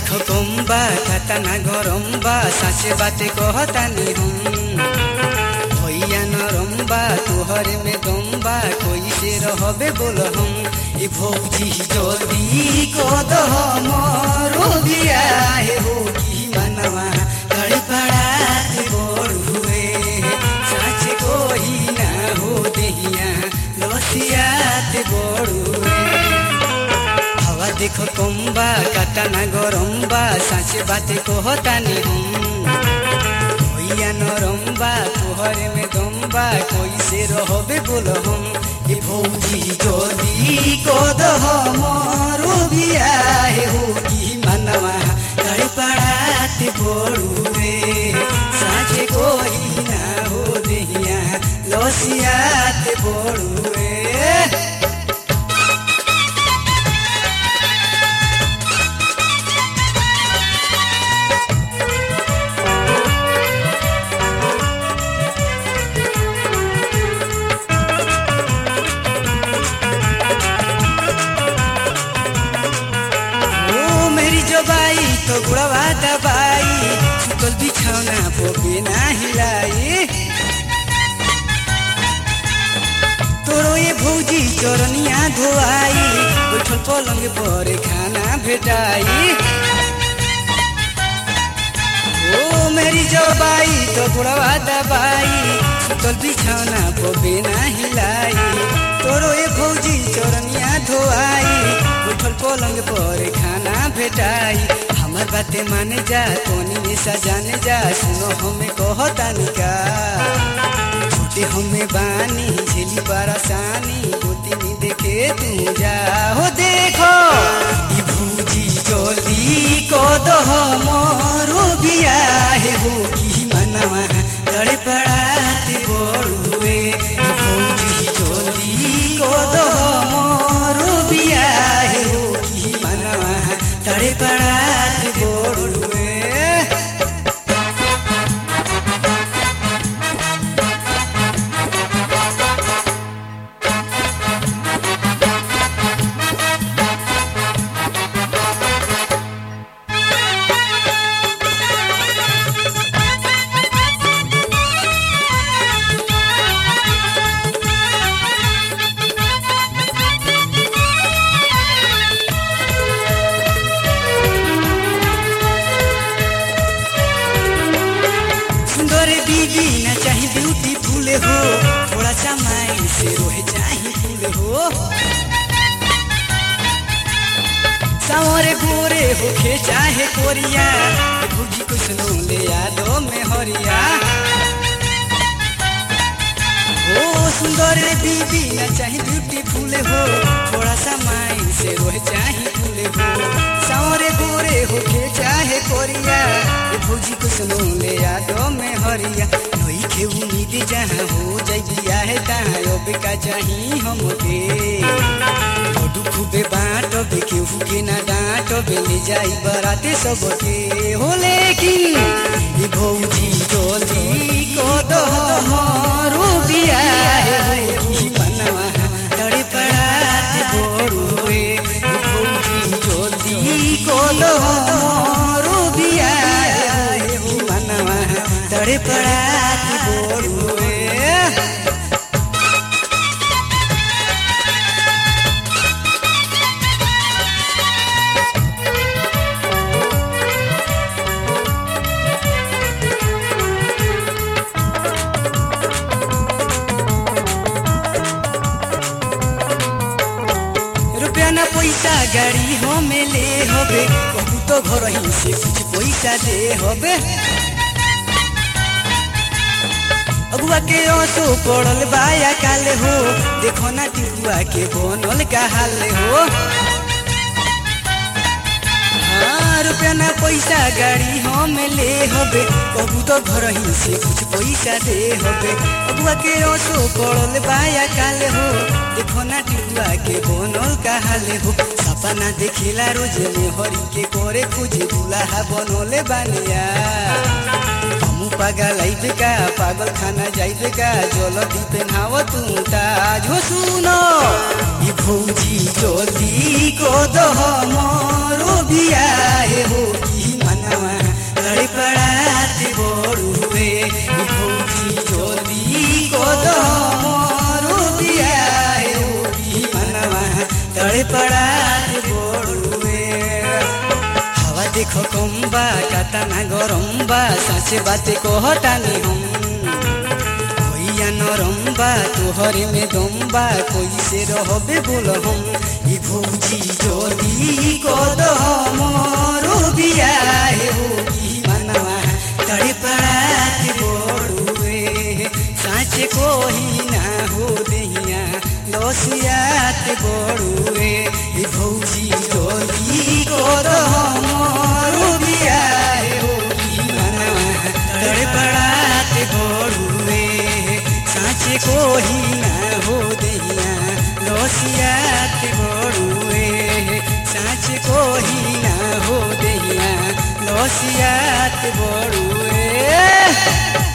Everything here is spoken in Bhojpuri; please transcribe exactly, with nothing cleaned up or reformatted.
देखो कम्बा खाताना गरम्बा साचे बाते कहतानी हम भैया नरम्बा तोहरे में दम्बा कोई से रहबे बोल हम ए भौजी जल्दी कद हमरो बियाहे हो कि मनवा गड़बड़ात बड़ हुए साच कोई ना हो देहिया लसियात बड़ हुए हवा देखो कम्बा काटाना गरम्बा साचे बाते कहतानी हम भैया नरम्बा तोहरे में दम्बा कोई से रहबे बोल हम ए भौजी जल्दी कद हमरो बियाहे हो कि मनवा गड़बड़ात बड़ हुए साचे कोई ना हो देहिया लसियात बड़ हुए बाई तो गुड़वा दबाई सुतल बिछौना बोबे ना हिलाई तोरो ये भौजी चरनिया धोआई बैठल पलंग पर खाना भेटाई ओ मेरी जबाई तो गुड़वा दबाई सुतल बिछौना बोबे ना हिलाई तोरो ये भौजी चरनिया धोआई बैठल पलंग पर खाना भेटाई हमार बाते माने जा तोनी में सजाने जा सुनो हमें कहतानी का छोटे हमें बानी झेली परेशानी गोती नहीं देखे तू जा हो देखो ई भौजी जल्दी कद हमरो बियाहे हो कि मनवा गड़बड़ात बड़ हुए भौजी जल्दी कद हमरो बियाहे हो कि मनवा गड़बड़ात बड़ हुए बीबी न चाहे ब्यूटीफुल हो थोड़ा सा माइंड से रोह चाहे फूल हो सावरे गोरे होके चाहे कोरिया भौजी को सुनो ले यादों में हरिया ओ सुंदर बीबी न चाहे ब्यूटीफुल हो थोड़ा सा माइंड से रोह चाहे फूल हो सावरे गोरे होके चाहे कोरिया भौजी को सुनो ले यादों में हरिया नई के उम्मीद जहाँ हो जाई बिया है तहाँ अब का चाही हमके बडू खूबे बाट बे केहू के ना डांट बे ले जाई बराते सबके हो लेकिन ई भौजी जल्दी कद हमरो बियाहे हो कि मनवा गड़बड़ात बड़ हुए भौजी जल्दी कद हमरो बियाहे हो कि मनवा गड़बड़ात बड़ हुए रुपया पैसा गाड़ी हमें ले होबे कहू तो घर ही से कुछ पैसा दे होबे अगुआ के ओसो पड़ल बाया काल हो देखो ना टिकुआ के बनल का हाल हो हाँ रुपया ना पैसा गाड़ी हम ले होबे कहू तो घर ही से कुछ पैसा दे होबे अगुआ के ओसो पड़ल बाया काल हो देखो ना टिकुआ के बनल का हाल हो सपना देखिला रोज में हरी के करे खोजे दुल्हा बनले बानिया हमू पागल आइबे का पागल खाना जाइबे का जल्दी पहनाव तू ताज हो सुनो ई भौजी जल्दी कद हमरो बियाहे हो तड़पड़ात बड़ुए हवा देखो कम्बा कातना गरम्बा साँचे बाते कहतानी हम भैया नरम्बा तोहरे में दम्बा कैसे रहबे बोल हम ई भौजी जोली कद हमरो बियाहे होगी मनवा तड़पड़ात बड़ुए साँचे कोही ना हो दहिया लसियात बड़ुए ई भौजी जोली कद हमरो बियाहे होगी मनवा तड़पड़ात बड़ुए साँचे कोही ना हो दहिया लसियात बड़ुए साँचे कोही ना हो दहिया लसियात बड़ुए।